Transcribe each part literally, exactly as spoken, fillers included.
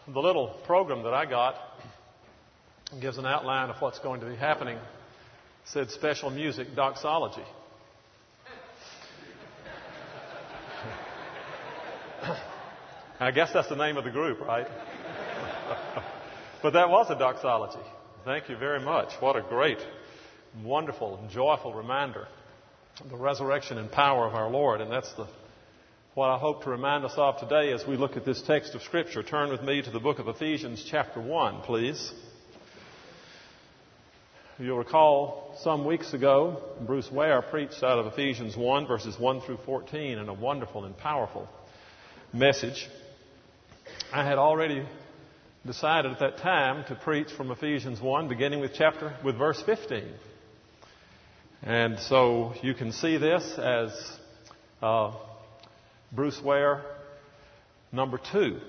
the little program that I got gives an outline of what's going to be happening. It said special music doxology. I guess that's the name of the group, right? But that was a doxology. Thank you very much. What a great, wonderful, and joyful reminder of the resurrection and power of our Lord. And that's the what I hope to remind us of today as we look at this text of Scripture. Turn with me to the book of Ephesians chapter one, please. You'll recall some weeks ago, Bruce Ware preached out of Ephesians one, verses one through fourteen, in a wonderful and powerful message. I had already decided at that time to preach from Ephesians one, beginning with chapter with verse fifteen. And so you can see this as uh, Bruce Ware number two.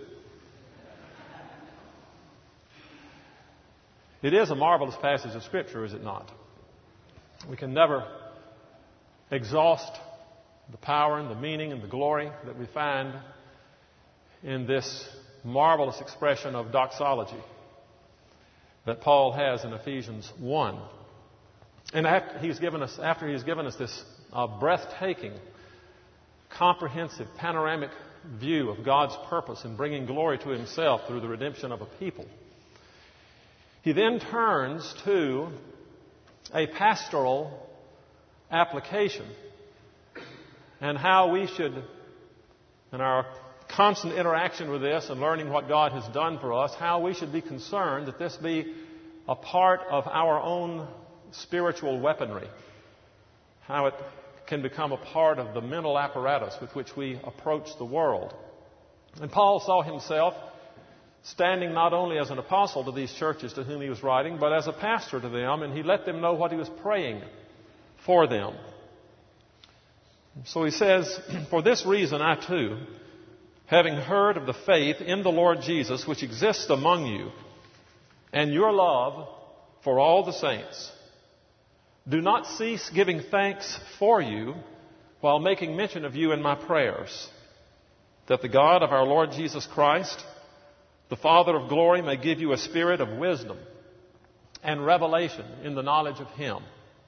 It is a marvelous passage of Scripture, is it not? We can never exhaust the power and the meaning and the glory that we find in this marvelous expression of doxology that Paul has in Ephesians one. And after he's given us, after he's given us this uh, breathtaking, comprehensive, panoramic view of God's purpose in bringing glory to Himself through the redemption of a people, he then turns to a pastoral application and how we should, in our constant interaction with this and learning what God has done for us, how we should be concerned that this be a part of our own spiritual weaponry, how it can become a part of the mental apparatus with which we approach the world. And Paul saw himself standing not only as an apostle to these churches to whom he was writing, but as a pastor to them, and he let them know what he was praying for them. So he says, "For this reason I too, having heard of the faith in the Lord Jesus which exists among you, and your love for all the saints, do not cease giving thanks for you while making mention of you in my prayers, that the God of our Lord Jesus Christ, the Father of glory, may give you a spirit of wisdom and revelation in the knowledge of Him.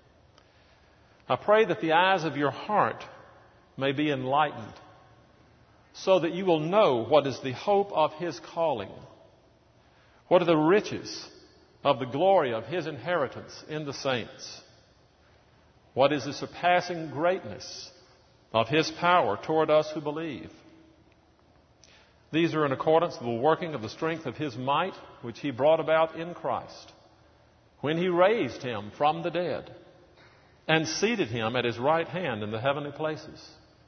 I pray that the eyes of your heart may be enlightened, so that you will know what is the hope of His calling, what are the riches of the glory of His inheritance in the saints, what is the surpassing greatness of His power toward us who believe. These are in accordance with the working of the strength of His might, which He brought about in Christ, when He raised Him from the dead and seated Him at His right hand in the heavenly places,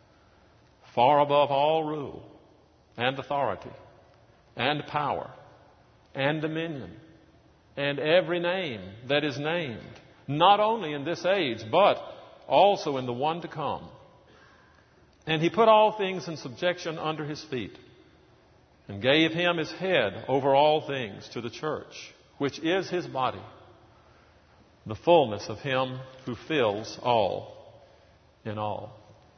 far above all rule and authority and power and dominion and every name that is named, not only in this age, but also in the one to come. And He put all things in subjection under His feet, and gave Him as head over all things to the church, which is His body, the fullness of Him who fills all in all."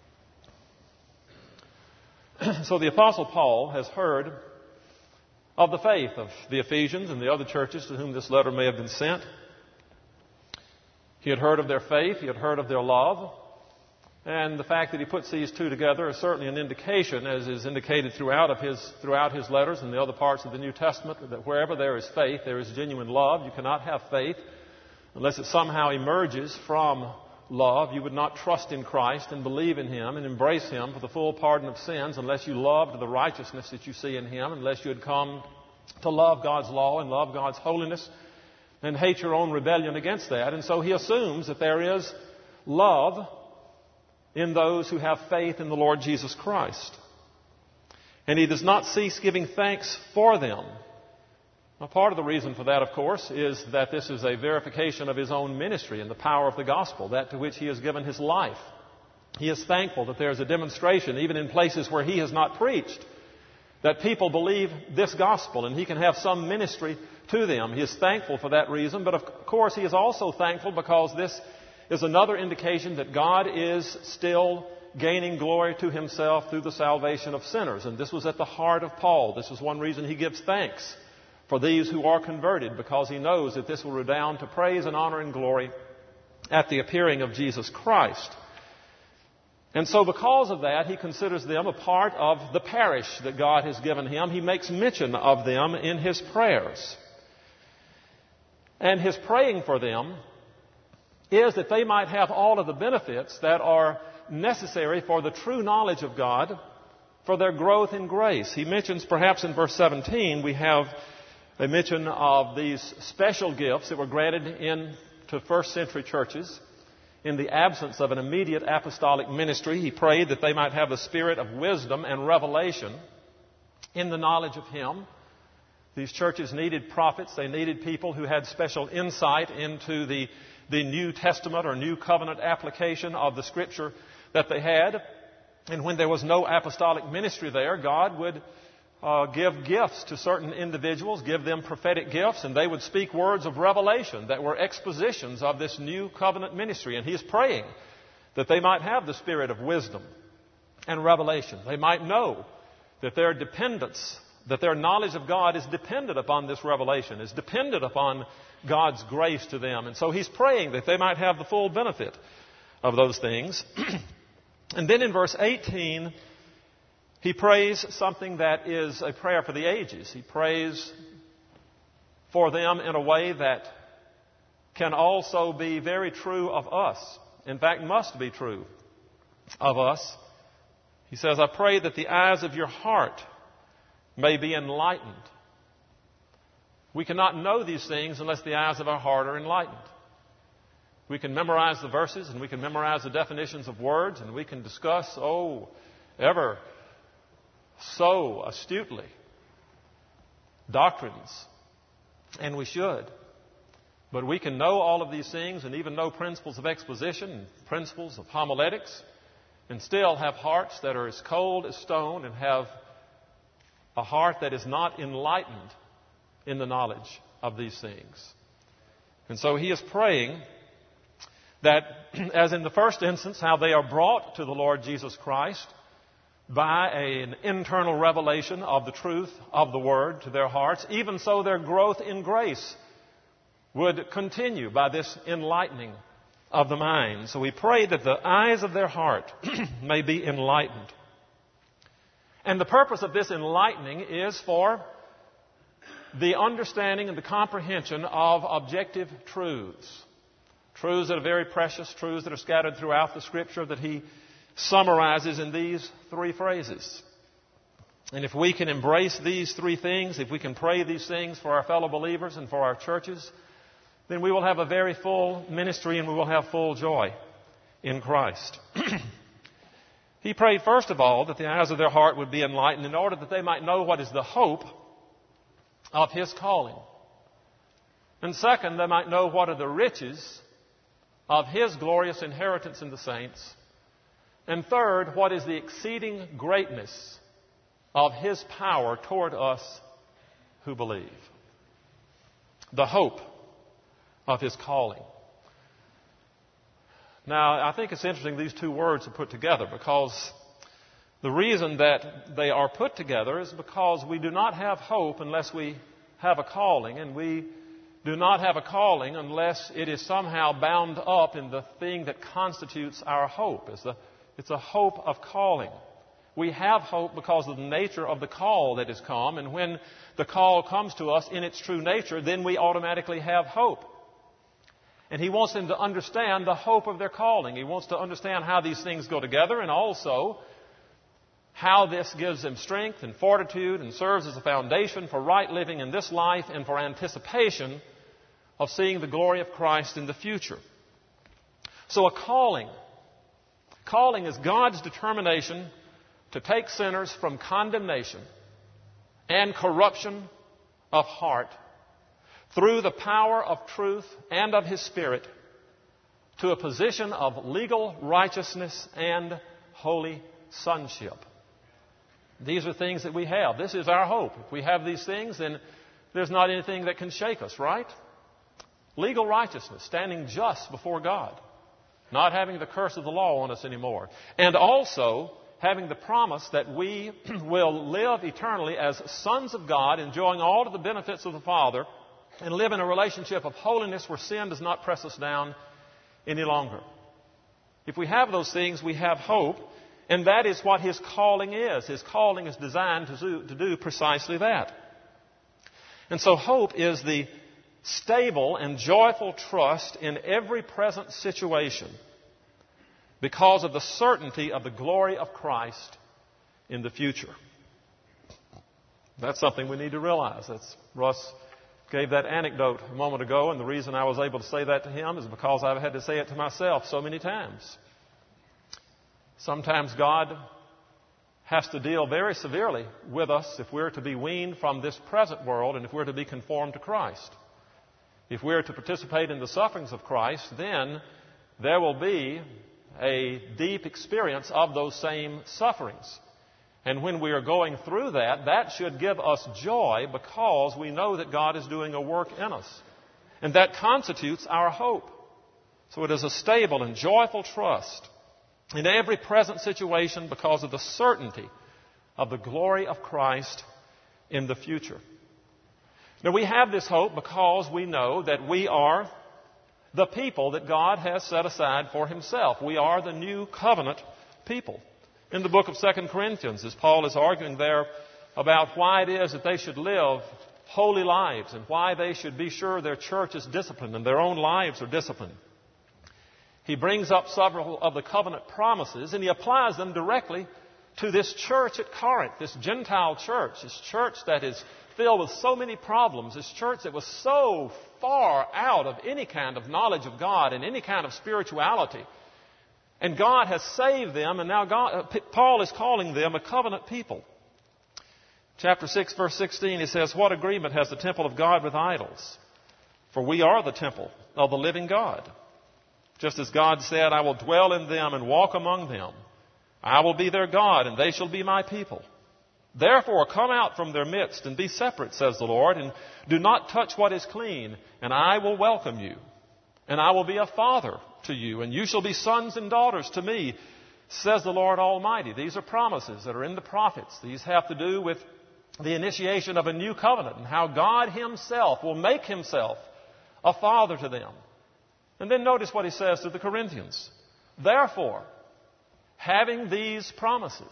So the Apostle Paul has heard of the faith of the Ephesians and the other churches to whom this letter may have been sent. He had heard of their faith, he had heard of their love, and the fact that he puts these two together is certainly an indication, as is indicated throughout of his throughout his letters and the other parts of the New Testament, that wherever there is faith, there is genuine love. You cannot have faith unless it somehow emerges from love. You would not trust in Christ and believe in Him and embrace Him for the full pardon of sins unless you loved the righteousness that you see in Him, unless you had come to love God's law and love God's holiness and hate your own rebellion against that. And so he assumes that there is love in those who have faith in the Lord Jesus Christ. And he does not cease giving thanks for them. Now, part of the reason for that, of course, is that this is a verification of his own ministry and the power of the gospel, that to which he has given his life. He is thankful that there is a demonstration, even in places where he has not preached, that people believe this gospel and he can have some ministry to them. He is thankful for that reason, but of course he is also thankful because this is another indication that God is still gaining glory to himself through the salvation of sinners. And this was at the heart of Paul. This is one reason he gives thanks for these who are converted, because he knows that this will redound to praise and honor and glory at the appearing of Jesus Christ. And so because of that, he considers them a part of the parish that God has given him. He makes mention of them in his prayers. And his praying for them is that they might have all of the benefits that are necessary for the true knowledge of God, for their growth in grace. He mentions, perhaps in verse seventeen, we have a mention of these special gifts that were granted in to first century churches. In the absence of an immediate apostolic ministry, he prayed that they might have the spirit of wisdom and revelation in the knowledge of him. These churches needed prophets. They needed people who had special insight into the, the New Testament or New Covenant application of the Scripture that they had. And when there was no apostolic ministry there, God would uh, give gifts to certain individuals, give them prophetic gifts, and they would speak words of revelation that were expositions of this New Covenant ministry. And he is praying that they might have the spirit of wisdom and revelation. They might know that their dependence, that their knowledge of God is dependent upon this revelation, is dependent upon God's grace to them. And so he's praying that they might have the full benefit of those things. And then in verse eighteen, he prays something that is a prayer for the ages. He prays for them in a way that can also be very true of us. In fact, must be true of us. He says, I pray that the eyes of your heart may be enlightened. We cannot know these things unless the eyes of our heart are enlightened. We can memorize the verses and we can memorize the definitions of words and we can discuss, oh, ever so astutely, doctrines. And we should. But we can know all of these things and even know principles of exposition and principles of homiletics and still have hearts that are as cold as stone and have a heart that is not enlightened in the knowledge of these things. And so he is praying that, as in the first instance, how they are brought to the Lord Jesus Christ by an internal revelation of the truth of the Word to their hearts, even so their growth in grace would continue by this enlightening of the mind. So we pray that the eyes of their heart may be enlightened. And the purpose of this enlightening is for the understanding and the comprehension of objective truths. Truths that are very precious, truths that are scattered throughout the Scripture that he summarizes in these three phrases. And if we can embrace these three things, if we can pray these things for our fellow believers and for our churches, then we will have a very full ministry and we will have full joy in Christ. He prayed, first of all, that the eyes of their heart would be enlightened in order that they might know what is the hope of his calling. And second, they might know what are the riches of his glorious inheritance in the saints. And third, what is the exceeding greatness of his power toward us who believe. The hope of his calling. Now, I think it's interesting these two words are put together because the reason that they are put together is because we do not have hope unless we have a calling, and we do not have a calling unless it is somehow bound up in the thing that constitutes our hope. It's a, it's a hope of calling. We have hope because of the nature of the call that has come, and when the call comes to us in its true nature, then we automatically have hope. And he wants them to understand the hope of their calling. He wants to understand how these things go together, and also how this gives them strength and fortitude and serves as a foundation for right living in this life and for anticipation of seeing the glory of Christ in the future. So a calling. Calling is God's determination to take sinners from condemnation and corruption of heart through the power of truth and of His Spirit to a position of legal righteousness and holy sonship. These are things that we have. This is our hope. If we have these things, then there's not anything that can shake us, right? Legal righteousness, standing just before God. not having the curse of the law on us anymore, and also having the promise that we will live eternally as sons of God, enjoying all of the benefits of the Father, and live in a relationship of holiness where sin does not press us down any longer. If we have those things, we have hope, and that is what His calling is. His calling is designed to do, to do precisely that. And so hope is the stable and joyful trust in every present situation because of the certainty of the glory of Christ in the future. That's something we need to realize. That's, Russ gave that anecdote a moment ago, and the reason I was able to say that to him is because I've had to say it to myself so many times. Sometimes God has to deal very severely with us if we're to be weaned from this present world and if we're to be conformed to Christ. If we're to participate in the sufferings of Christ, then there will be a deep experience of those same sufferings. And when we are going through that, that should give us joy because we know that God is doing a work in us. And that constitutes our hope. So it is a stable and joyful trust in every present situation because of the certainty of the glory of Christ in the future. Now, we have this hope because we know that we are the people that God has set aside for Himself. We are the new covenant people. In the book of Second Corinthians, as Paul is arguing there about why it is that they should live holy lives and why they should be sure their church is disciplined and their own lives are disciplined, he brings up several of the covenant promises and he applies them directly to this church at Corinth, this Gentile church, this church that is filled with so many problems, this church that was so far out of any kind of knowledge of God and any kind of spirituality. And God has saved them, and now God, uh, Paul is calling them a covenant people. Chapter six, verse sixteen, he says, "What agreement has the temple of God with idols? For we are the temple of the living God. Just as God said, I will dwell in them and walk among them. I will be their God, and they shall be my people. Therefore, come out from their midst and be separate, says the Lord, and do not touch what is clean, and I will welcome you. And I will be a father to you, and you shall be sons and daughters to me, says the Lord Almighty." These are promises that are in the prophets. These have to do with the initiation of a new covenant and how God Himself will make Himself a father to them. And then notice what He says to the Corinthians. "Therefore, having these promises,"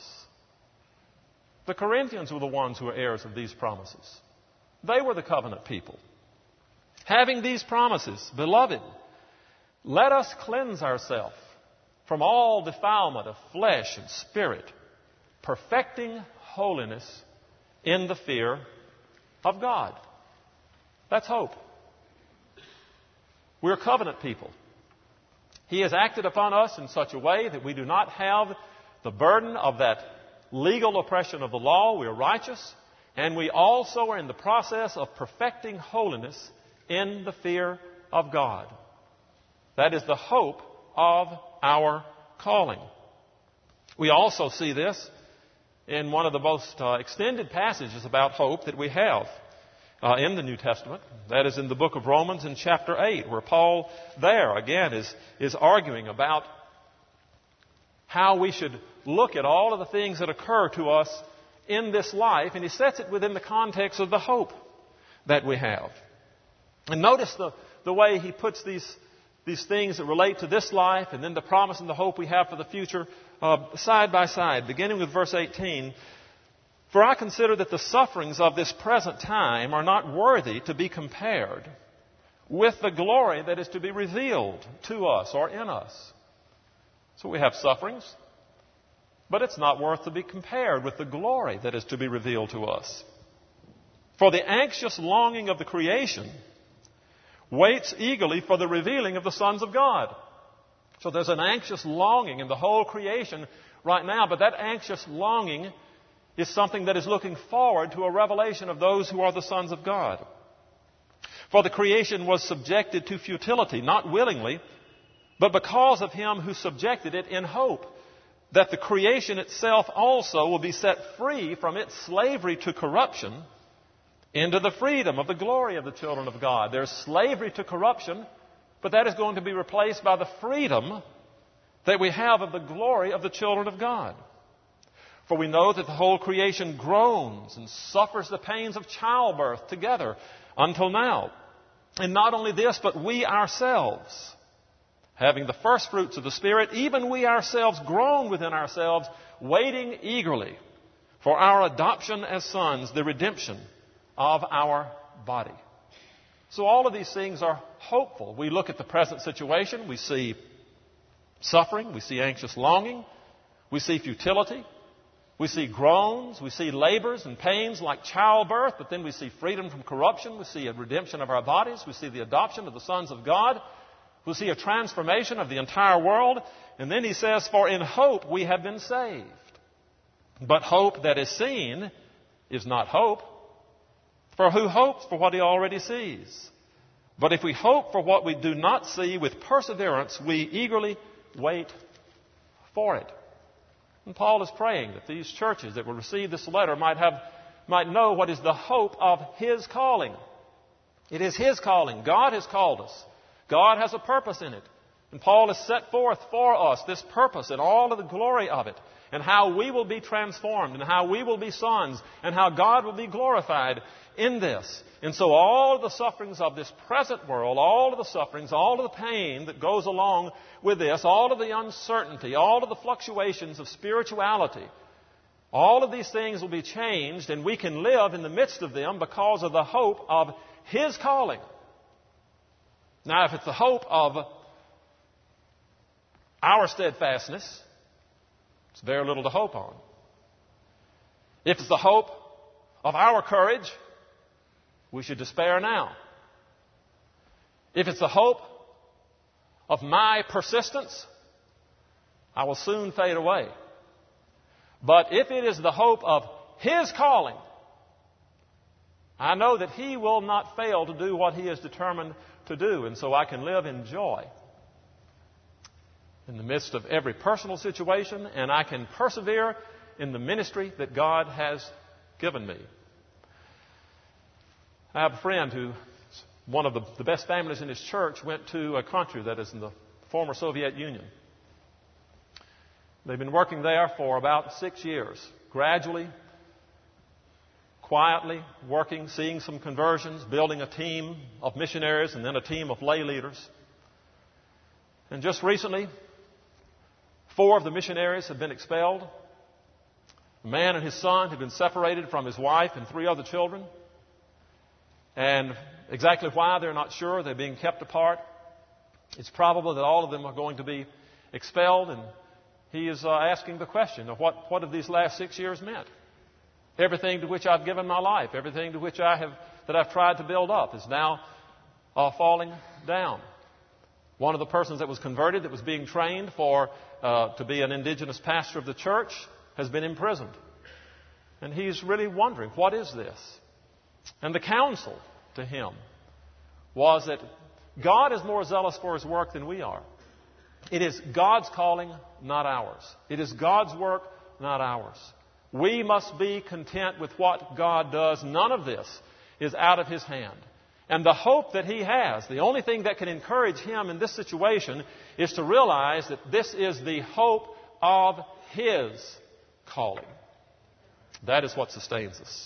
the Corinthians were the ones who were heirs of these promises. They were the covenant people. "Having these promises, beloved, let us cleanse ourselves from all defilement of flesh and spirit, perfecting holiness in the fear of God." That's hope. We're covenant people. He has acted upon us in such a way that we do not have the burden of that legal oppression of the law. We are righteous, and we also are in the process of perfecting holiness in the fear of God. That is the hope of our calling. We also see this in one of the most uh, extended passages about hope that we have uh, in the New Testament. That is in the book of Romans in chapter eight, where Paul there again is, is arguing about how we should look at all of the things that occur to us in this life, and he sets it within the context of the hope that we have. And notice the, the way he puts these, these things that relate to this life and then the promise and the hope we have for the future uh, side by side, beginning with verse eighteen. "For I consider that the sufferings of this present time are not worthy to be compared with the glory that is to be revealed to us or in us." So we have sufferings, but it's not worth to be compared with the glory that is to be revealed to us. "For the anxious longing of the creation waits eagerly for the revealing of the sons of God." So there's an anxious longing in the whole creation right now, but that anxious longing is something that is looking forward to a revelation of those who are the sons of God. "For the creation was subjected to futility, not willingly, but because of Him who subjected it in hope, that the creation itself also will be set free from its slavery to corruption into the freedom of the glory of the children of God." There's slavery to corruption, but that is going to be replaced by the freedom that we have of the glory of the children of God. For we know that the whole creation groans and suffers the pains of childbirth together until now. And not only this, but we ourselves, having the first fruits of the Spirit, even we ourselves groan within ourselves, waiting eagerly for our adoption as sons, the redemption of our body. So all of these things are hopeful. We look at the present situation, we see suffering, we see anxious longing, we see futility, we see groans, we see labors and pains like childbirth, but then we see freedom from corruption, we see a redemption of our bodies, we see the adoption of the sons of God, we see a transformation of the entire world, and then he says, for in hope we have been saved. But hope that is seen is not hope. For who hopes for what he already sees? But if we hope for what we do not see with perseverance, we eagerly wait for it. And Paul is praying that these churches that will receive this letter might have, might know what is the hope of his calling. It is his calling. God has called us. God has a purpose in it. And Paul has set forth for us this purpose and all of the glory of it, and how we will be transformed, and how we will be sons, and how God will be glorified in this. And so all of the sufferings of this present world, all of the sufferings, all of the pain that goes along with this, all of the uncertainty, all of the fluctuations of spirituality, all of these things will be changed, and we can live in the midst of them because of the hope of his calling. Now, if it's the hope of our steadfastness, it's very little to hope on. If it's the hope of our courage, we should despair now. If it's the hope of my persistence, I will soon fade away. But if it is the hope of his calling, I know that he will not fail to do what he is determined to do, and so I can live in joy in the midst of every personal situation, and I can persevere in the ministry that God has given me. I have a friend who, one of the, the best families in his church, went to a country that is in the former Soviet Union. They've been working there for about six years, gradually, quietly working, seeing some conversions, building a team of missionaries and then a team of lay leaders. And just recently, four of the missionaries had been expelled. A man and his son had been separated from his wife and three other children. And exactly why, they're not sure. They're being kept apart. It's probable that all of them are going to be expelled. And he is uh, asking the question of what, what have these last six years meant? Everything to which I've given my life, everything to which I have, that I've tried to build up is now uh, falling down. One of the persons that was converted, that was being trained for uh, to be an indigenous pastor of the church, has been imprisoned. And he's really wondering, what is this? And the counsel to him was that God is more zealous for his work than we are. It is God's calling, not ours. It is God's work, not ours. We must be content with what God does. None of this is out of his hand. And the hope that he has, the only thing that can encourage him in this situation is to realize that this is the hope of his calling. That is what sustains us.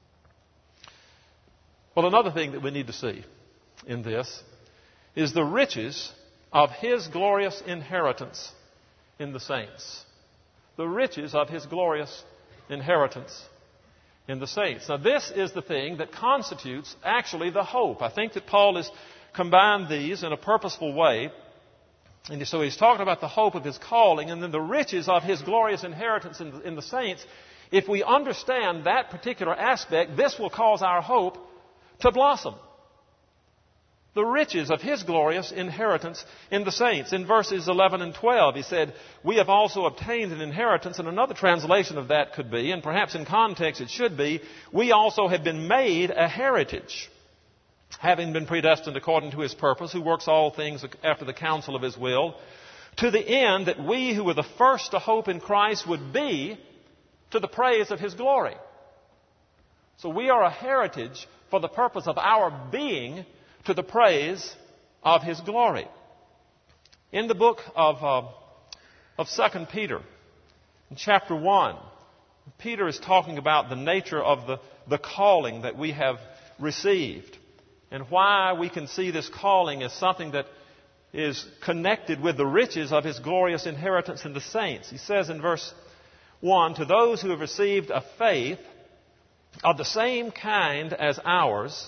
Well, another thing that we need to see in this is the riches of his glorious inheritance in the saints. The riches of his glorious inheritance in the saints. Now, this is the thing that constitutes actually the hope. I think that Paul has combined these in a purposeful way. And so he's talking about the hope of his calling and then the riches of his glorious inheritance in the, in the saints. If we understand that particular aspect, this will cause our hope to blossom. The riches of his glorious inheritance in the saints. In verses eleven and twelve, he said, we have also obtained an inheritance, and another translation of that could be, and perhaps in context it should be, we also have been made a heritage, having been predestined according to his purpose, who works all things after the counsel of his will, to the end that we who were the first to hope in Christ would be to the praise of his glory. So we are a heritage for the purpose of our being to the praise of his glory. In the book of uh, of Second Peter, in chapter one, Peter is talking about the nature of the, the calling that we have received and why we can see this calling as something that is connected with the riches of His glorious inheritance in the saints. He says in verse one, "To those who have received a faith of the same kind as ours,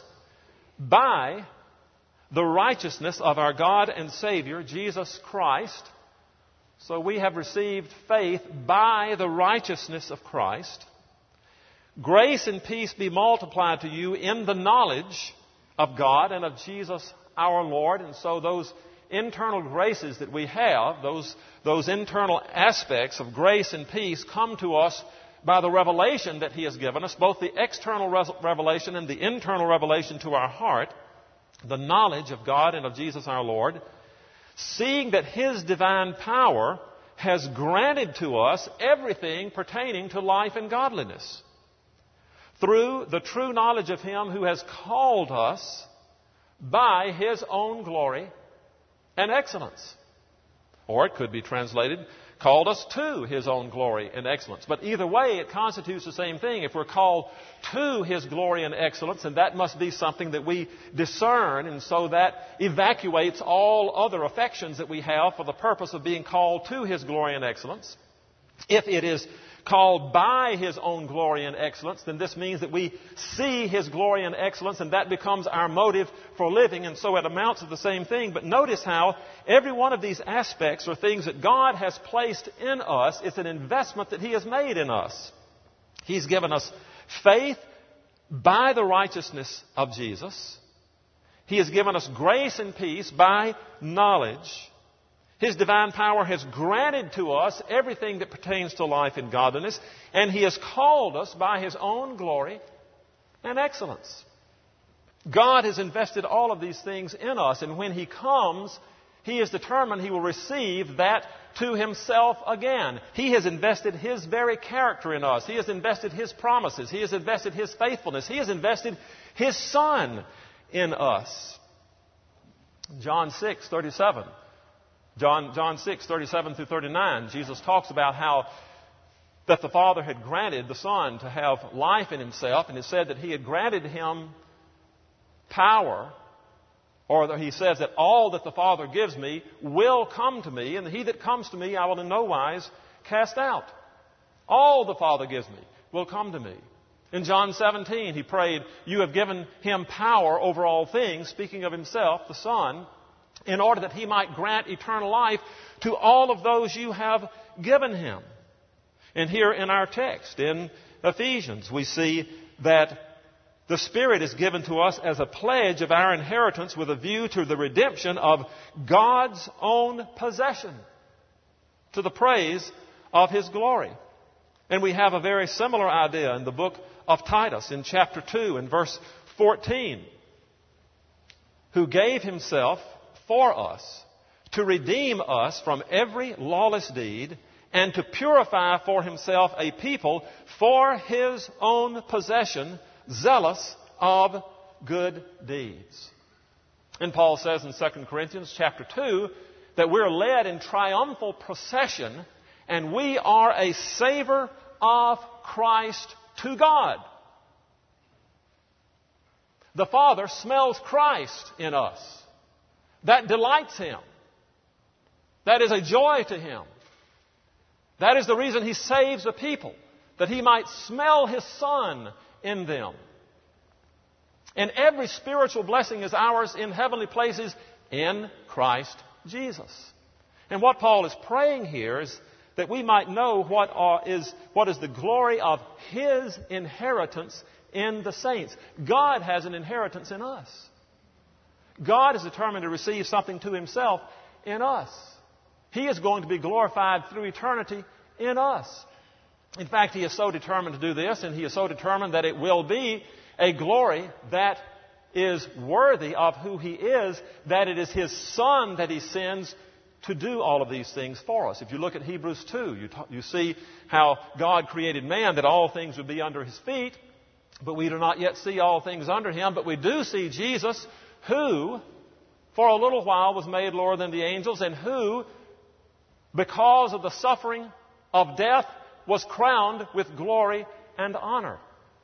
by the righteousness of our God and Savior, Jesus Christ." So we have received faith by the righteousness of Christ. "Grace and peace be multiplied to you in the knowledge of God and of Jesus our Lord." And so those internal graces that we have, those, those internal aspects of grace and peace come to us by the revelation that He has given us, both the external revelation and the internal revelation to our heart, the knowledge of God and of Jesus our Lord, seeing that His divine power has granted to us everything pertaining to life and godliness, through the true knowledge of Him who has called us by His own glory and excellence. Or it could be translated, called us to His own glory and excellence. But either way, it constitutes the same thing. If we're called to His glory and excellence, and that must be something that we discern, and so that evacuates all other affections that we have for the purpose of being called to His glory and excellence. If it is called by His own glory and excellence, then this means that we see His glory and excellence, and that becomes our motive for living, and so it amounts to the same thing. But notice how every one of these aspects are things that God has placed in us. It's an investment that He has made in us. He's given us faith by the righteousness of Jesus. He has given us grace and peace by knowledge. His divine power has granted to us everything that pertains to life and godliness, and He has called us by His own glory and excellence. God has invested all of these things in us, and when He comes, He is determined He will receive that to Himself again. He has invested His very character in us. He has invested His promises. He has invested His faithfulness. He has invested His Son in us. John six thirty-seven. John, John six, thirty-seven through thirty-nine, Jesus talks about how that the Father had granted the Son to have life in Himself, and it said that He had granted Him power, or that He says that all that the Father gives me will come to me, and He that comes to me I will in no wise cast out. All the Father gives me will come to me. In John seventeen, He prayed, "You have given Him power over all things," speaking of Himself, the Son, in order that He might grant eternal life to all of those you have given Him. And here in our text, in Ephesians, we see that the Spirit is given to us as a pledge of our inheritance with a view to the redemption of God's own possession, to the praise of His glory. And we have a very similar idea in the book of Titus, in chapter two, and verse fourteen, "Who gave Himself for us, to redeem us from every lawless deed, and to purify for Himself a people for His own possession, zealous of good deeds." And Paul says in Second Corinthians chapter two that we're led in triumphal procession, and we are a savor of Christ to God. The Father smells Christ in us. That delights Him. That is a joy to Him. That is the reason He saves a people, that He might smell His Son in them. And every spiritual blessing is ours in heavenly places in Christ Jesus. And what Paul is praying here is that we might know what are, is, what is the glory of His inheritance in the saints. God has an inheritance in us. God is determined to receive something to Himself in us. He is going to be glorified through eternity in us. In fact, He is so determined to do this, and He is so determined that it will be a glory that is worthy of who He is, that it is His Son that He sends to do all of these things for us. If you look at Hebrews two, you, t- you see how God created man, that all things would be under His feet, but we do not yet see all things under Him, but we do see Jesus, who for a little while was made lower than the angels, and who because of the suffering of death, was crowned with glory and honor.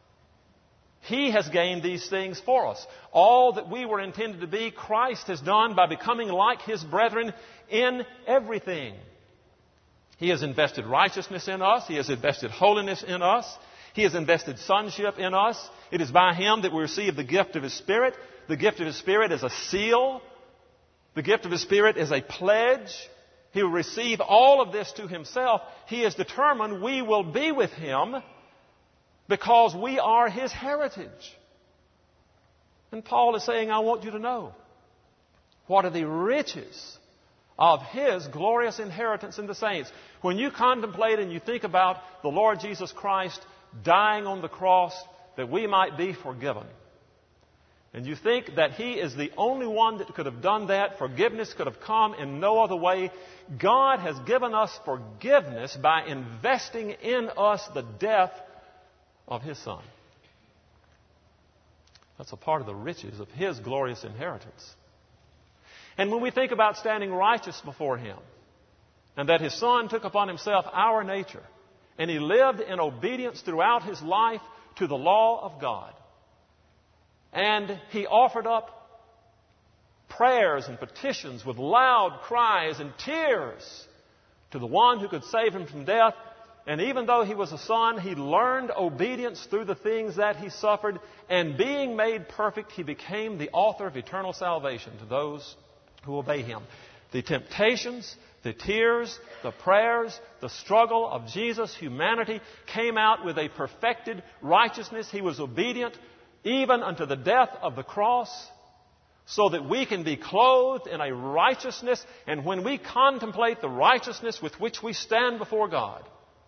He has gained these things for us. All that we were intended to be, Christ has done by becoming like His brethren in everything. He has invested righteousness in us. He has invested holiness in us. He has invested sonship in us. It is by Him that we receive the gift of His Spirit. The gift of His Spirit is a seal. The gift of His Spirit is a pledge. He will receive all of this to Himself. He has determined we will be with Him because we are His heritage. And Paul is saying, I want you to know what are the riches of His glorious inheritance in the saints. When you contemplate and you think about the Lord Jesus Christ dying on the cross that we might be forgiven, and you think that He is the only one that could have done that, forgiveness could have come in no other way, God has given us forgiveness by investing in us the death of His Son. That's a part of the riches of His glorious inheritance. And when we think about standing righteous before Him, and that His Son took upon Himself our nature, and He lived in obedience throughout His life to the law of God, and He offered up prayers and petitions with loud cries and tears to the one who could save Him from death, and even though He was a Son, He learned obedience through the things that He suffered, and being made perfect, He became the author of eternal salvation to those who obey Him. The temptations, the tears, the prayers, the struggle of Jesus' humanity came out with a perfected righteousness. He was obedient even unto the death of the cross, so that we can be clothed in a righteousness. And when we contemplate the righteousness with which we stand before God,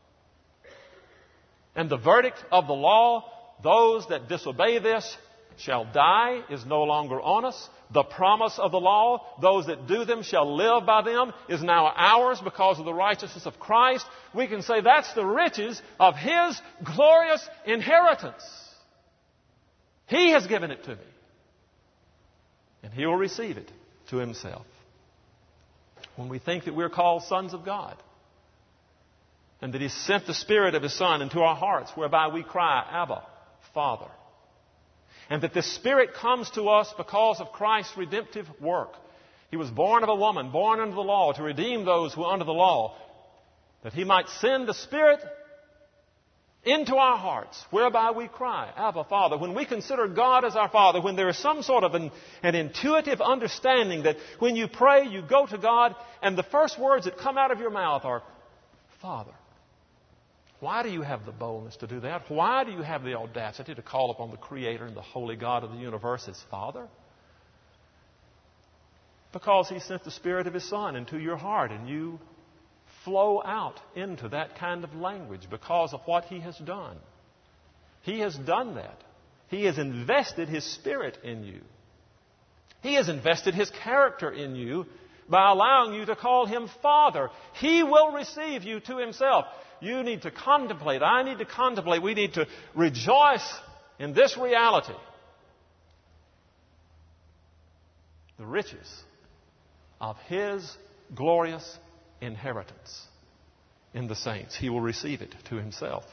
and the verdict of the law, those that disobey this shall die, is no longer on us. The promise of the law, those that do them shall live by them, is now ours because of the righteousness of Christ. We can say that's the riches of His glorious inheritance. He has given it to me, and He will receive it to Himself. When we think that we're called sons of God, and that He sent the Spirit of His Son into our hearts, whereby we cry, Abba, Father. And that this Spirit comes to us because of Christ's redemptive work. He was born of a woman, born under the law, to redeem those who are under the law, that He might send the Spirit into our hearts, whereby we cry, Abba, Father. When we consider God as our Father, when there is some sort of an, an intuitive understanding that when you pray, you go to God, and the first words that come out of your mouth are, Father. Why do you have the boldness to do that? Why do you have the audacity to call upon the Creator and the Holy God of the universe as Father? Because He sent the Spirit of His Son into your heart, and you flow out into that kind of language because of what He has done. He has done that. He has invested His Spirit in you. He has invested His character in you by allowing you to call Him Father. He will receive you to Himself. You need to contemplate. I need to contemplate. We need to rejoice in this reality. The riches of His glorious inheritance in the saints. He will receive it to Himself.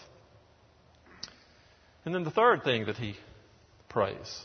And then the third thing that He prays.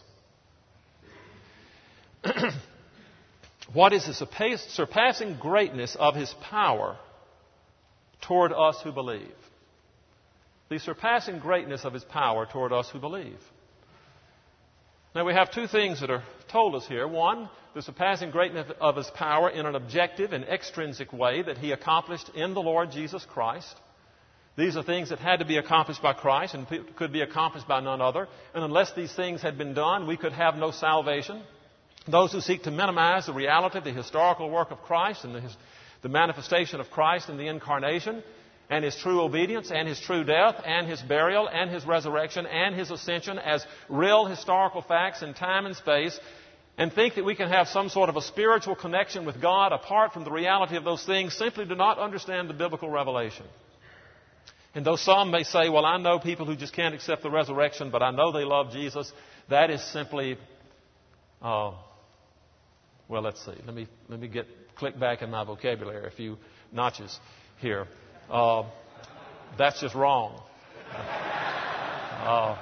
What is the surpassing greatness of His power toward us who believe? The surpassing greatness of His power toward us who believe. Now we have two things that are told us here. One, the surpassing greatness of His power in an objective and extrinsic way that He accomplished in the Lord Jesus Christ. These are things that had to be accomplished by Christ and could be accomplished by none other. And unless these things had been done, we could have no salvation. Those who seek to minimize the reality of the historical work of Christ and the, the manifestation of Christ in the incarnation and His true obedience and His true death and His burial and His resurrection and His ascension as real historical facts in time and space, and think that we can have some sort of a spiritual connection with God apart from the reality of those things, simply do not understand the biblical revelation. And though some may say, well, I know people who just can't accept the resurrection, but I know they love Jesus, that is simply uh, Well, let's see. Let me let me get click back in my vocabulary a few notches here. Uh, that's just wrong. Uh,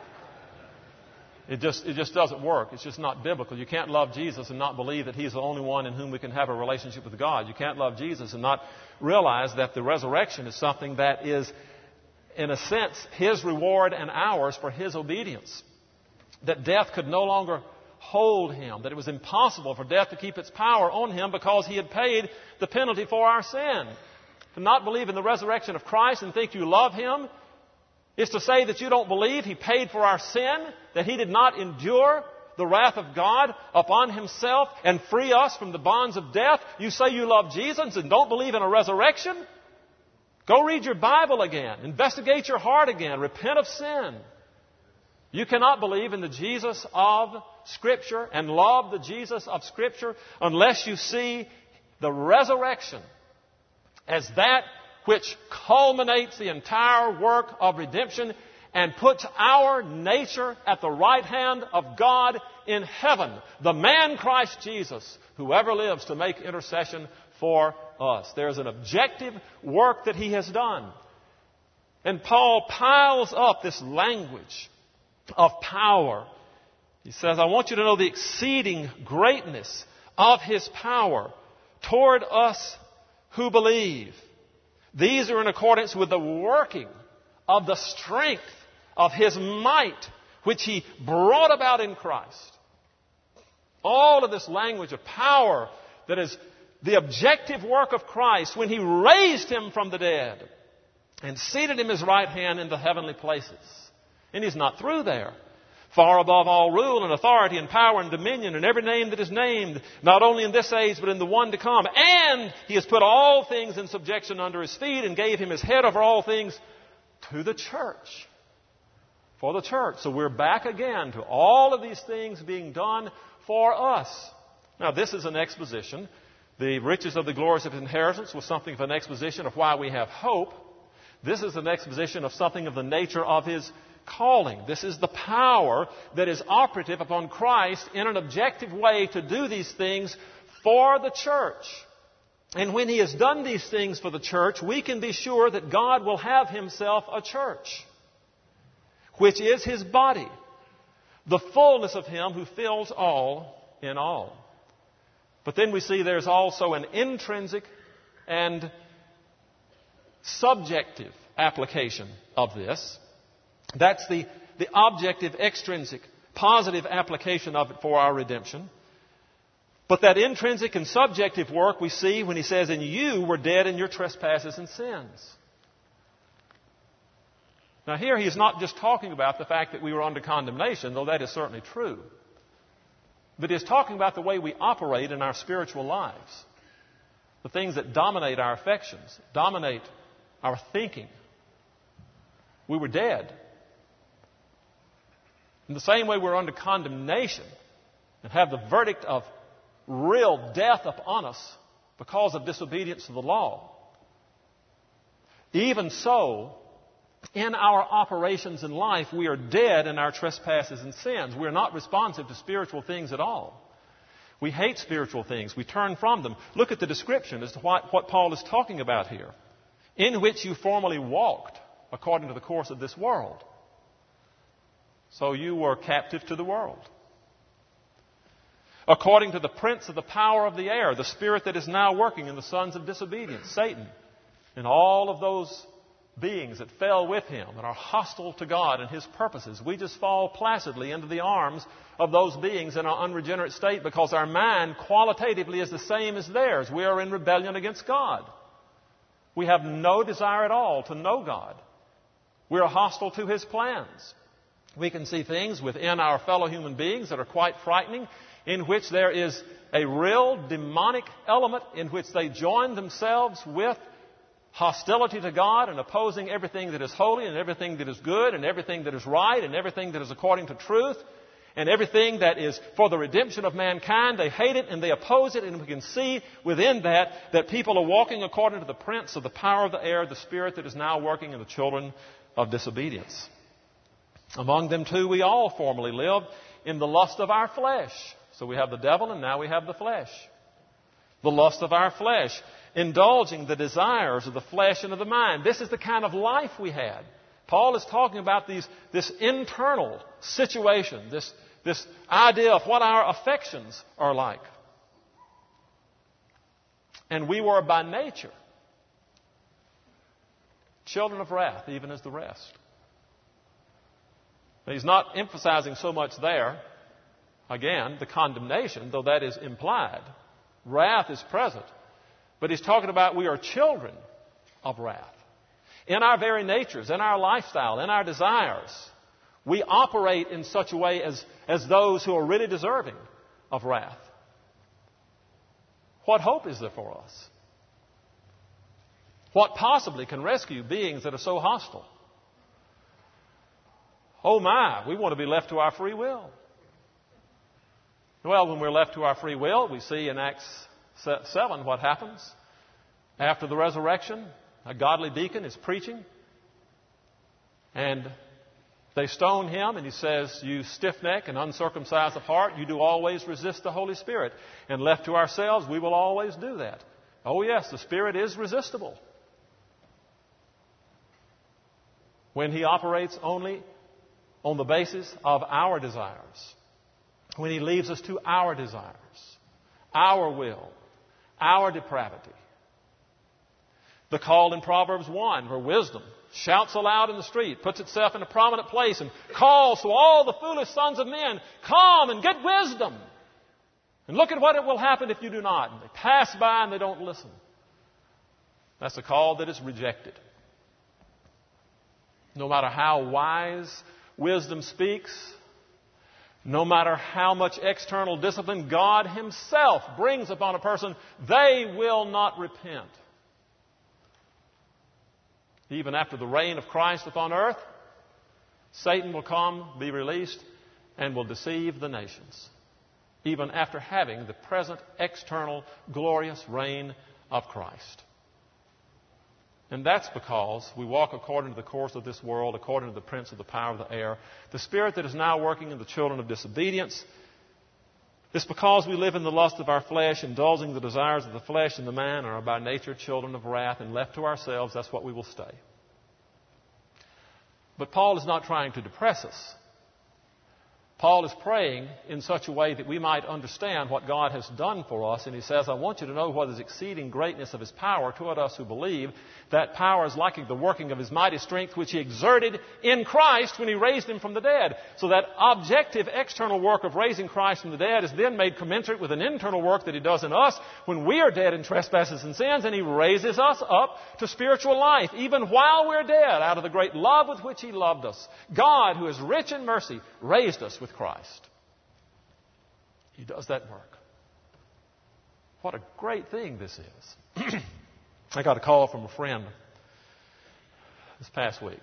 it just it just doesn't work. It's just not biblical. You can't love Jesus and not believe that He's the only one in whom we can have a relationship with God. You can't love Jesus and not realize that the resurrection is something that is, in a sense, His reward and ours for His obedience. That death could no longer hold Him. That it was impossible for death to keep its power on Him because He had paid the penalty for our sin. To not believe in the resurrection of Christ and think you love Him is to say that you don't believe He paid for our sin, that He did not endure the wrath of God upon Himself and free us from the bonds of death. You say you love Jesus and don't believe in a resurrection? Go read your Bible again. Investigate your heart again. Repent of sin. You cannot believe in the Jesus of Scripture and love the Jesus of Scripture unless you see the resurrection as that which culminates the entire work of redemption and puts our nature at the right hand of God in heaven. The man Christ Jesus, who ever lives to make intercession for us. There's an objective work that He has done. And Paul piles up this language of power. He says, I want you to know the exceeding greatness of His power toward us who believe. These are in accordance with the working of the strength of His might, which He brought about in Christ. All of this language of power that is the objective work of Christ when He raised Him from the dead and seated Him at His right hand in the heavenly places. And He's not through there. Far above all rule and authority and power and dominion and every name that is named, not only in this age but in the one to come. And He has put all things in subjection under His feet and gave Him as head over all things to the church. For the church. So we're back again to all of these things being done for us. Now this is an exposition. The riches of the glories of His inheritance was something of an exposition of why we have hope. This is an exposition of something of the nature of His calling. This is the power that is operative upon Christ in an objective way to do these things for the church. And when He has done these things for the church, we can be sure that God will have Himself a church, which is His body, the fullness of Him who fills all in all. But then we see there's also an intrinsic and subjective application of this. That's the, the objective, extrinsic, positive application of it for our redemption. But that intrinsic and subjective work we see when He says, and you were dead in your trespasses and sins. Now here He's not just talking about the fact that we were under condemnation, though that is certainly true. But He's talking about the way we operate in our spiritual lives. The things that dominate our affections, dominate our thinking. We were dead. In the same way we're under condemnation and have the verdict of real death upon us because of disobedience to the law. Even so, in our operations in life, we are dead in our trespasses and sins. We are not responsive to spiritual things at all. We hate spiritual things. We turn from them. Look at the description as to what, what Paul is talking about here. In which you formerly walked according to the course of this world. So you were captive to the world. According to the prince of the power of the air, the spirit that is now working in the sons of disobedience, Satan, and all of those beings that fell with him and are hostile to God and His purposes. We just fall placidly into the arms of those beings in our unregenerate state because our mind qualitatively is the same as theirs. We are in rebellion against God. We have no desire at all to know God. We are hostile to His plans. We can see things within our fellow human beings that are quite frightening, in which there is a real demonic element in which they join themselves with hostility to God and opposing everything that is holy and everything that is good and everything that is right and everything that is according to truth and everything that is for the redemption of mankind. They hate it and they oppose it, and we can see within that that people are walking according to the prince of the power of the air, the spirit that is now working in the children of disobedience. Among them too we all formerly lived in the lust of our flesh, So we have the devil, and now we have the flesh. The lust of our flesh, indulging the desires of the flesh and of the mind. This is the kind of life we had. Paul is talking about these, this internal situation, this, this idea of what our affections are like. And we were by nature children of wrath, even as the rest. Now, he's not emphasizing so much there, again, the condemnation, though that is implied. Wrath is present. But he's talking about we are children of wrath. In our very natures, in our lifestyle, in our desires, we operate in such a way as, as those who are really deserving of wrath. What hope is there for us? What possibly can rescue beings that are so hostile? Oh my, we want to be left to our free will. Well, when we're left to our free will, we see in Acts seven what happens. After the resurrection, a godly deacon is preaching, and they stone him, and he says, "You stiff-necked and uncircumcised of heart, you do always resist the Holy Spirit. And left to ourselves, we will always do that." Oh yes, the Spirit is resistible when He operates only on the basis of our desires. When He leaves us to our desires, our will, our depravity. The call in Proverbs one, where wisdom shouts aloud in the street, puts itself in a prominent place, and calls to all the foolish sons of men, "Come and get wisdom. And look at what it will happen if you do not." And they pass by and they don't listen. That's a call that is rejected. No matter how wise wisdom speaks, no matter how much external discipline God Himself brings upon a person, they will not repent. Even after the reign of Christ upon earth, Satan will come, be released, and will deceive the nations. Even after having the present external glorious reign of Christ. And that's because we walk according to the course of this world, according to the prince of the power of the air, the spirit that is now working in the children of disobedience. It's because we live in the lust of our flesh, indulging the desires of the flesh and the mind, and are by nature children of wrath, and left to ourselves, that's what we will stay. But Paul is not trying to depress us. Paul is praying in such a way that we might understand what God has done for us. And he says, "I want you to know what is exceeding greatness of His power toward us who believe. That power is like the working of His mighty strength, which He exerted in Christ when He raised Him from the dead." So that objective external work of raising Christ from the dead is then made commensurate with an internal work that He does in us when we are dead in trespasses and sins, and He raises us up to spiritual life, even while we're dead, out of the great love with which He loved us. God, who is rich in mercy, raised us with Christ. He does that work. What a great thing this is. I got a call from a friend this past week.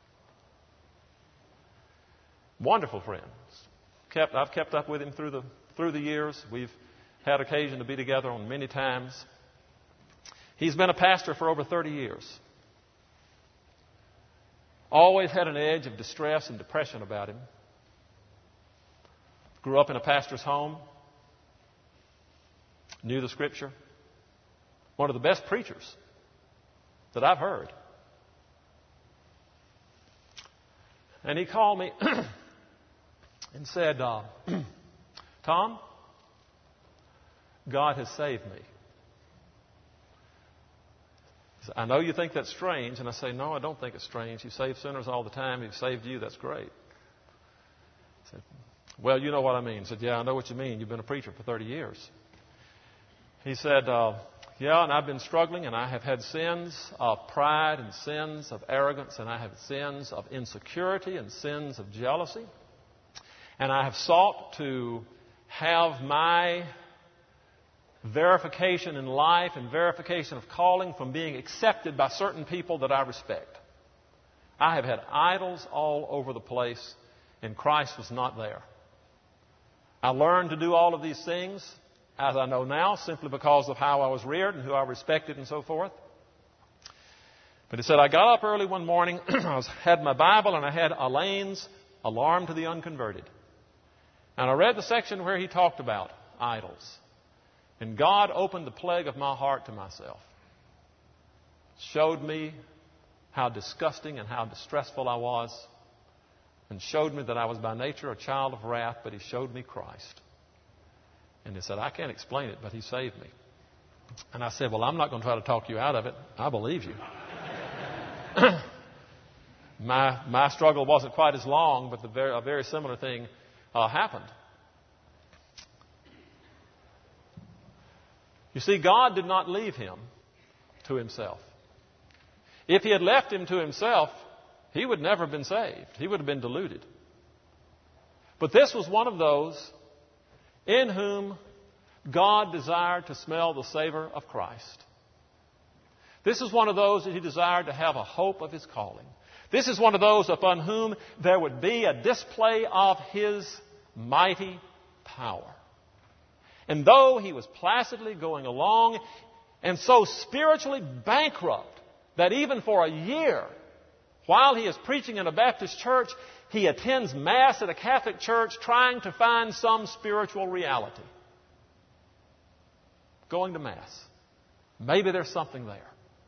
Wonderful friend. Kept, I've kept up with him through the, through the years. We've had occasion to be together on many times. He's been a pastor for over thirty years. Always had an edge of distress and depression about him. Grew up in a pastor's home. Knew the Scripture. One of the best preachers that I've heard. And he called me and said, uh, "Tom, God has saved me." He said, "I know you think that's strange." And I say, "No, I don't think it's strange. You save sinners all the time. He's saved you. That's great." He said, "Well, you know what I mean." I said, "Yeah, I know what you mean. You've been a preacher for thirty years. He said, uh, "Yeah, and I've been struggling, and I have had sins of pride and sins of arrogance, and I have sins of insecurity and sins of jealousy. And I have sought to have my verification in life and verification of calling from being accepted by certain people that I respect. I have had idols all over the place, and Christ was not there. I learned to do all of these things, as I know now, simply because of how I was reared and who I respected and so forth. But he said, I got up early one morning, I was, had my Bible, and I had Elaine's Alarm to the Unconverted. And I read the section where he talked about idols. And God opened the plague of my heart to myself. Showed me how disgusting and how distressful I was. And showed me that I was by nature a child of wrath, but he showed me Christ. And he said, I can't explain it, but he saved me. And I said, well, I'm not going to try to talk you out of it. I believe you. my my struggle wasn't quite as long, but the very, a very similar thing uh, happened. You see, God did not leave him to himself. If he had left him to himself, he would never have been saved. He would have been deluded. But this was one of those in whom God desired to smell the savor of Christ. This is one of those that he desired to have a hope of his calling. This is one of those upon whom there would be a display of his mighty power. And though he was placidly going along and so spiritually bankrupt that even for a year, while he is preaching in a Baptist church, he attends Mass at a Catholic church trying to find some spiritual reality. Going to Mass. Maybe there's something there.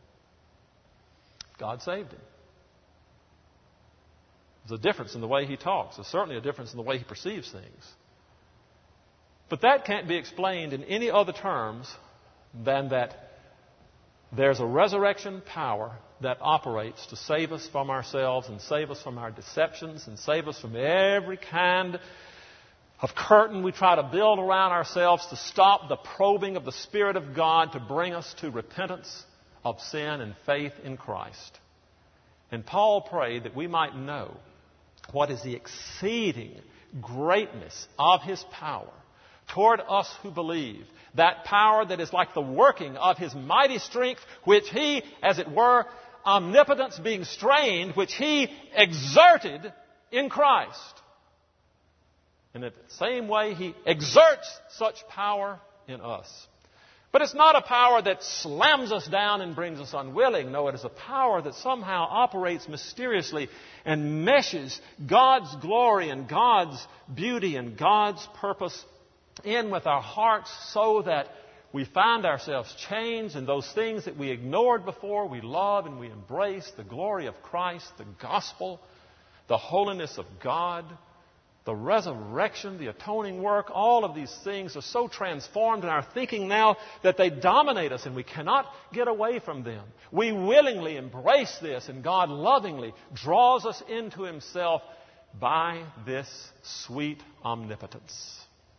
God saved him. There's a difference in the way he talks. There's certainly a difference in the way he perceives things. But that can't be explained in any other terms than that there's a resurrection power that operates to save us from ourselves and save us from our deceptions and save us from every kind of curtain we try to build around ourselves to stop the probing of the Spirit of God to bring us to repentance of sin and faith in Christ. And Paul prayed that we might know what is the exceeding greatness of his power toward us who believe. That power that is like the working of his mighty strength, which he, as it were, omnipotence being strained, which he exerted in Christ. And in the same way, he exerts such power in us. But it's not a power that slams us down and brings us unwilling. No, it is a power that somehow operates mysteriously and meshes God's glory and God's beauty and God's purpose in with our hearts so that we find ourselves changed, and those things that we ignored before, we love and we embrace. The glory of Christ, the gospel, the holiness of God, the resurrection, the atoning work, all of these things are so transformed in our thinking now that they dominate us and we cannot get away from them. We willingly embrace this, and God lovingly draws us into himself by this sweet omnipotence.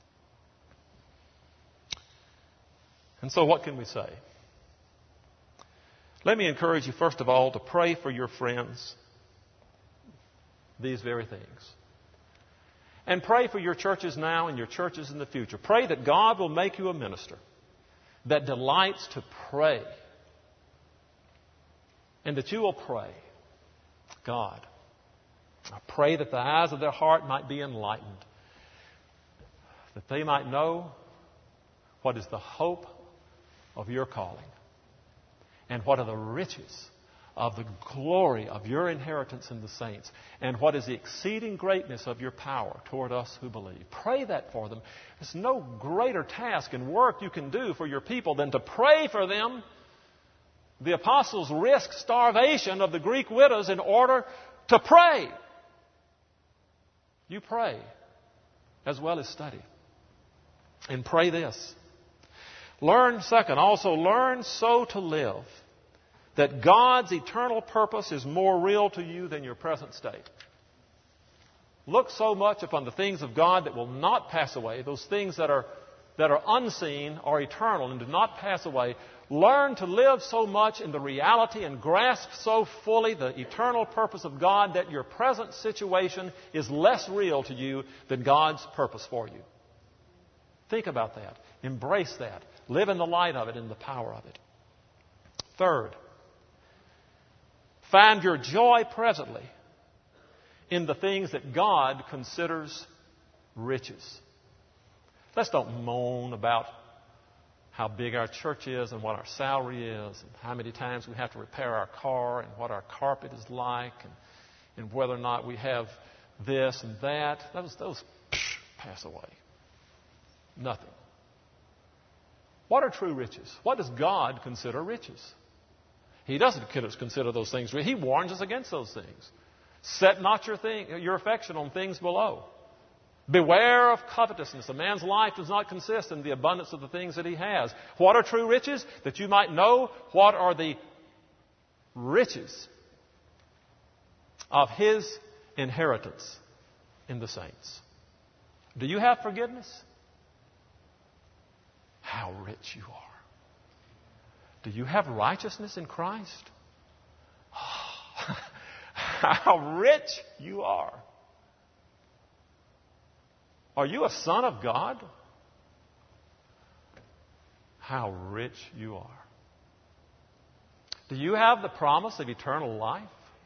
And so what can we say? Let me encourage you, first of all, to pray for your friends these very things. And pray for your churches now and your churches in the future. Pray that God will make you a minister that delights to pray. And that you will pray, God, I pray that the eyes of their heart might be enlightened. That they might know what is the hope of your calling. And what are the riches of the glory of your inheritance in the saints. And what is the exceeding greatness of your power toward us who believe. Pray that for them. There's no greater task and work you can do for your people than to pray for them. The apostles risked starvation of the Greek widows in order to pray. You pray as well as study. And pray this. Learn, second, also learn so to live that God's eternal purpose is more real to you than your present state. Look so much upon the things of God that will not pass away, those things that are, that are unseen or eternal and do not pass away. Learn to live so much in the reality and grasp so fully the eternal purpose of God that your present situation is less real to you than God's purpose for you. Think about that. Embrace that. Live in the light of it and the power of it. Third, find your joy presently in the things that God considers riches. Let's don't moan about how big our church is and what our salary is and how many times we have to repair our car and what our carpet is like and, and whether or not we have this and that. Those, those pass away. Nothing. What are true riches? What does God consider riches? He doesn't consider those things. He warns us against those things. Set not your, thing, your affection on things below. Beware of covetousness. A man's life does not consist in the abundance of the things that he has. What are true riches? That you might know what are the riches of His inheritance in the saints. Do you have forgiveness? How rich you are. Do you have righteousness in Christ? Oh, how rich you are. Are you a son of God? How rich you are. Do you have the promise of eternal life?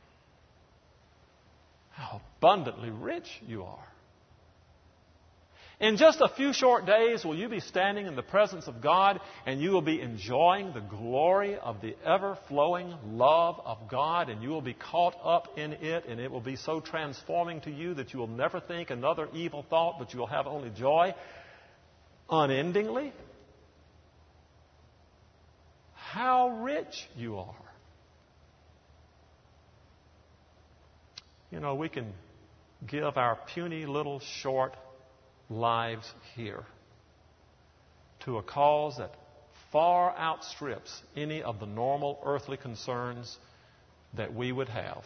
How abundantly rich you are. In just a few short days will you be standing in the presence of God, and you will be enjoying the glory of the ever-flowing love of God, and you will be caught up in it, and it will be so transforming to you that you will never think another evil thought, but you will have only joy unendingly. How rich you are. You know, we can give our puny little short lives here to a cause that far outstrips any of the normal earthly concerns that we would have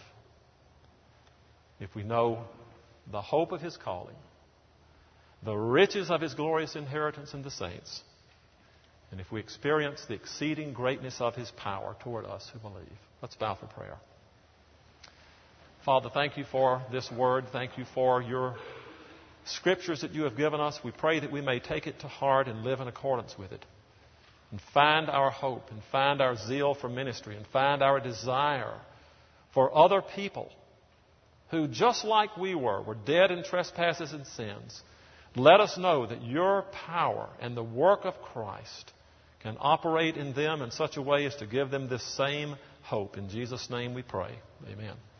if we know the hope of His calling, the riches of His glorious inheritance in the saints, and if we experience the exceeding greatness of His power toward us who believe. Let's bow for prayer. Father, thank You for this word. Thank You for Your Scriptures that You have given us. We pray that we may take it to heart and live in accordance with it, and find our hope, and find our zeal for ministry, and find our desire for other people who, just like we were, were dead in trespasses and sins. Let us know that Your power and the work of Christ can operate in them in such a way as to give them this same hope. In Jesus' name we pray. Amen.